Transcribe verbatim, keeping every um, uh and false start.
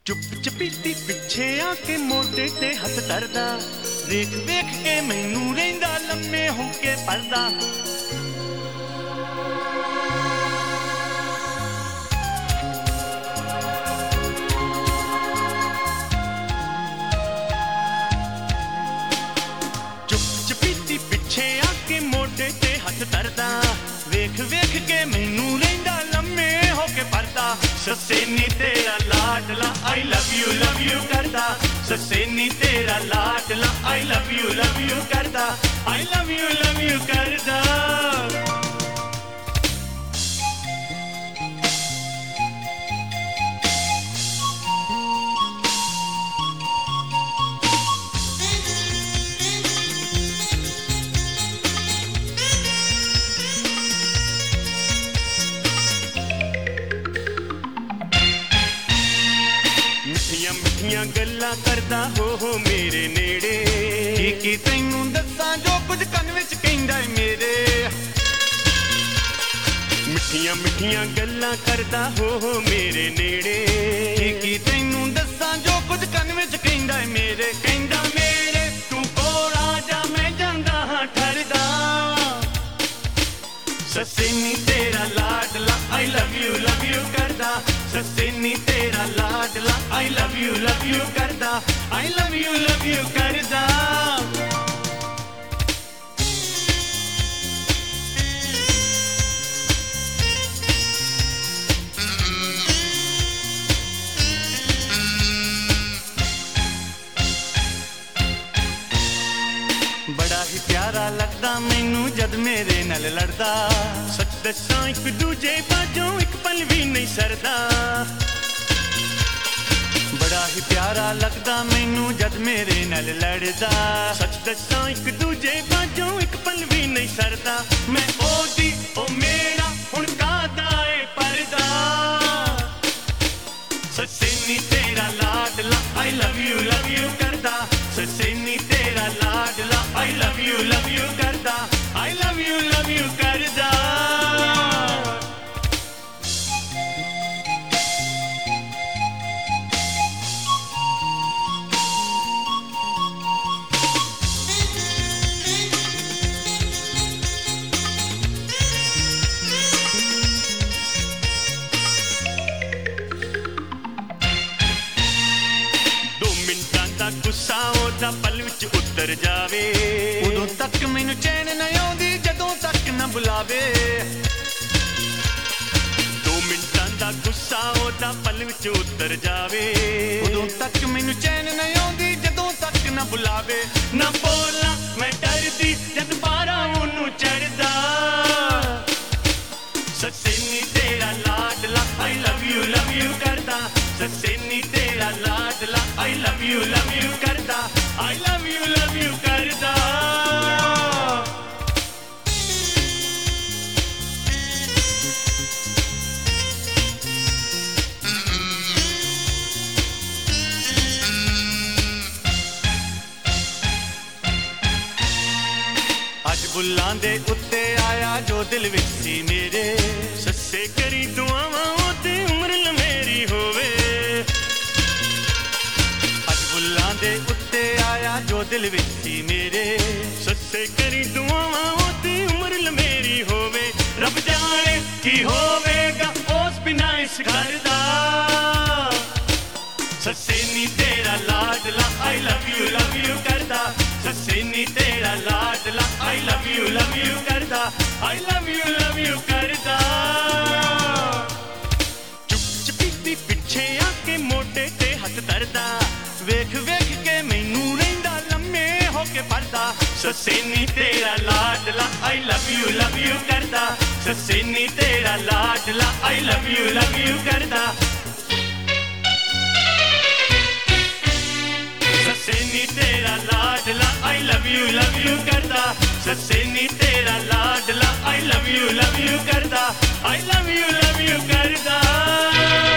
ਚੁੱਪ ਚਪੀਤੀ ਪਿੱਛੇ ਆ ਕੇ ਮੋਢੇ ਤੇ ਹੱਥ ਧਰਦਾ, ਵੇਖ ਵੇਖ ਕੇ ਮੈਨੂੰ ਰਹਿੰਦਾ ਲੰਮੇ ਹੋ ਕੇ ਪਰਦਾ। ਚੁੱਪ ਚਪੀਤੀ ਪਿੱਛੇ ਆ ਕੇ ਮੋਢੇ ਤੇ ਹੱਥ ਧਰਦਾ, ਵੇਖ ਵੇਖ ਕੇ ਮੈਨੂੰ ਰਹਿੰਦਾ ਲੰਮੇ ਹੋ ਕੇ ਪਰਦਾ। ਸੱਸੇ ਨੀ ਤੇਰਾ ਲਾਡਲਾ I love you love you ਕਰਦਾ, ਸੱਸੇ ਨੀ ਤੇਰਾ ਲਾਡਲਾ I love you love you ਕਰਦਾ, I love you love you ਕਰਦਾ। ਮਿੱਠੀਆਂ ਗੱਲਾਂ ਕਰਦਾ ਹੋ ਹੋ ਮੇਰੇ ਨੇੜੇ, ਕੀ ਕੀ ਤੈਨੂੰ ਦੱਸਾਂ ਜੋ ਕੁਝ ਕੰਨ ਵਿੱਚ ਕਹਿੰਦਾ ਏ ਮੇਰੇ। ਮਿੱਠੀਆਂ ਮਿੱਠੀਆਂ ਗੱਲਾਂ ਕਰਦਾ ਹੋ ਹੋ ਮੇਰੇ ਨੇੜੇ, ਕੀ ਕੀ ਤੈਨੂੰ ਦੱਸਾਂ ਜੋ ਕੁਝ ਕੰਨ ਵਿੱਚ ਕਹਿੰਦਾ ਏ ਮੇਰੇ। ਕਹਿੰਦਾ ਮੇਰੇ ਤੂੰ ਕੋਲ ਆ ਜਾ ਮੈਂ ਜਾਂਦਾ ਹਾਂ ਠਰਦਾ, ਸੱਸੇ ਨੀ ਤੇਰਾ ਲਾਡਲਾ I love you love you ਕਰਦਾ, ਸੱਸੇ ਨੀ ਤੇਰਾ ਲਾਡਲਾ I love you love you ਕਰਦਾ, I love you love you ਕਰਦਾ। ਬੜਾ ਹੀ ਪਿਆਰਾ ਲੱਗਦਾ ਮੈਨੂੰ ਜਦ ਮੇਰੇ ਨਾਲ ਲੜਦਾ, ਸੱਚ ਦੱਸਾਂ ਇੱਕ ਦੂਜੇ ਬਾਝੋਂ ਇੱਕ ਪਲ ਵੀ ਨਹੀਂ ਸਰਦਾ। ਬੜਾ ਹੀ ਪਿਆਰਾ ਲੱਗਦਾ ਮੈਨੂੰ ਜਦ ਮੇਰੇ ਨਾਲ ਲੜਦਾ, ਸੱਚ ਦੱਸਾਂ ਇੱਕ ਦੂਜੇ ਬਾਝੋਂ ਇੱਕ ਪਲ ਵੀ ਨਹੀਂ ਸਰਦਾ। ਮੈਂ ਉਹਦੀ ਉਹ ਮੇਰਾ ਹੁਣ ਕਾਹਦਾ ਏ ਪਰਦਾ, ਸੱਸੇ ਨੀ ਤੇਰਾ ਲਾਡਲਾ I love you love you ਕਰਦਾ, ਸੱਸੇ ਨੀ ਤੇਰਾ ਲਾਡਲਾ I love you love you ਕਰਦਾ, I love you love you ਕਰਦਾ। ਗੁੱਸਾ ਉਹਦਾ ਪਲ ਵਿੱਚ ਉਤਰ ਜਾਵੇ, ਉਦੋਂ ਤੱਕ ਮੈਨੂੰ ਚੈਨ ਨਾ ਆਉਂਦੀ ਜਦੋਂ ਤੱਕ ਨਾ ਬੁਲਾਵੇ। ਦੋ ਮਿੰਟਾਂ ਦਾ ਗੁੱਸਾ ਉਹਦਾ ਪਲ ਵਿੱਚ ਉਤਰ ਜਾਵੇ, ਉਦੋਂ ਤੱਕ ਮੈਨੂੰ ਚੈਨ ਨਾ ਆਉਂਦੀ ਜਦੋਂ ਤੱਕ ਨਾ ਬੁਲਾਵੇ। ਨਾ ਬੋਲਾਂ ਮੈਂ ਡਰਦੀ ਜਦ ਪਾਰਾ ਉਹਨੂੰ ਚੜਦਾ, ਸੱਸੇ ਨੀ ਤੇਰਾ ਲਾਡਲਾ I love you love you ਕਰਦਾ, ਸੱਸੇ ਨੀ ਤੇਰਾ ਲਾਡਲਾ I love you love you ਕਰਦਾ, I love you love you ਕਰਦਾ। ਅੱਜ ਬੁੱਲਾਂ ਦੇ ਉੱਤੇ ਆਇਆ ਜੋ ਦਿਲ ਵਿੱਚ ਸੀ ਮੇਰੇ, ਸੱਸੇ ਕਰੀ ਦੁਆਵਾਂ ਉਹਦੀ ਉਮਰ ਲੰਮੇਰੀ ਹੋਵੇ। ਅੱਜ ਬੁੱਲਾਂ ਦੇ ਉੱਤੇ ਆਇਆ ਜੋ ਦਿਲ ਵਿੱਚ ਸੀ ਮੇਰੇ, ਸੱਸੇ ਕਰੀ ਦੁਆਵਾਂ ਉਹਦੀ ਉਮਰ ਲੰਮੇਰੀ ਹੋਵੇ। ਰੱਬ ਜਾਣੇ ਕੀ ਹੋਵੇਗਾ ਉਸ ਬਿਨਾਂ ਇਸ ਘਰ ਦਾ, ਸੱਸੇ ਨੀ ਤੇਰਾ ਲਾਡਲਾ I love you love you ਕਰਦਾ, ਸੱਸੇ ਨੀ ਤੇਰਾ ਲਾਡਲਾ I love you love you ਕਰਦਾ, I love you love you ਕਰਦਾ। ਚੁੱਪ ਚਪੀਤੀ ਪਿੱਛੇ ਆ ਕੇ ਮੋਢੇ ਤੇ ਹੱਥ ਧਰਦਾ, ਵੇਖ ਵੇਖ ਕੇ ਮੈਨੂੰ ਰਹਿੰਦਾ ਲੰਮੇ ਹੋ ਕੇ ਪਰਦਾ। ਸੱਸੇ ਨੀ ਤੇਰਾ ਲਾਡਲਾ I love you love you ਕਰਦਾ, ਸੱਸੇ ਨੀ ਤੇਰਾ ਲਾਡਲਾ I love you love you ਕਰਦਾ, ਸੱਸੇ ਨੀ ਤੇਰਾ ਲਾਡਲਾ I love you love you ਕਰਦਾ, ਸੱਸੇ ਨੀ ਤੇਰਾ ਲਾਡਲਾ I love you love you ਕਰਦਾ, I love you love you ਕਰਦਾ।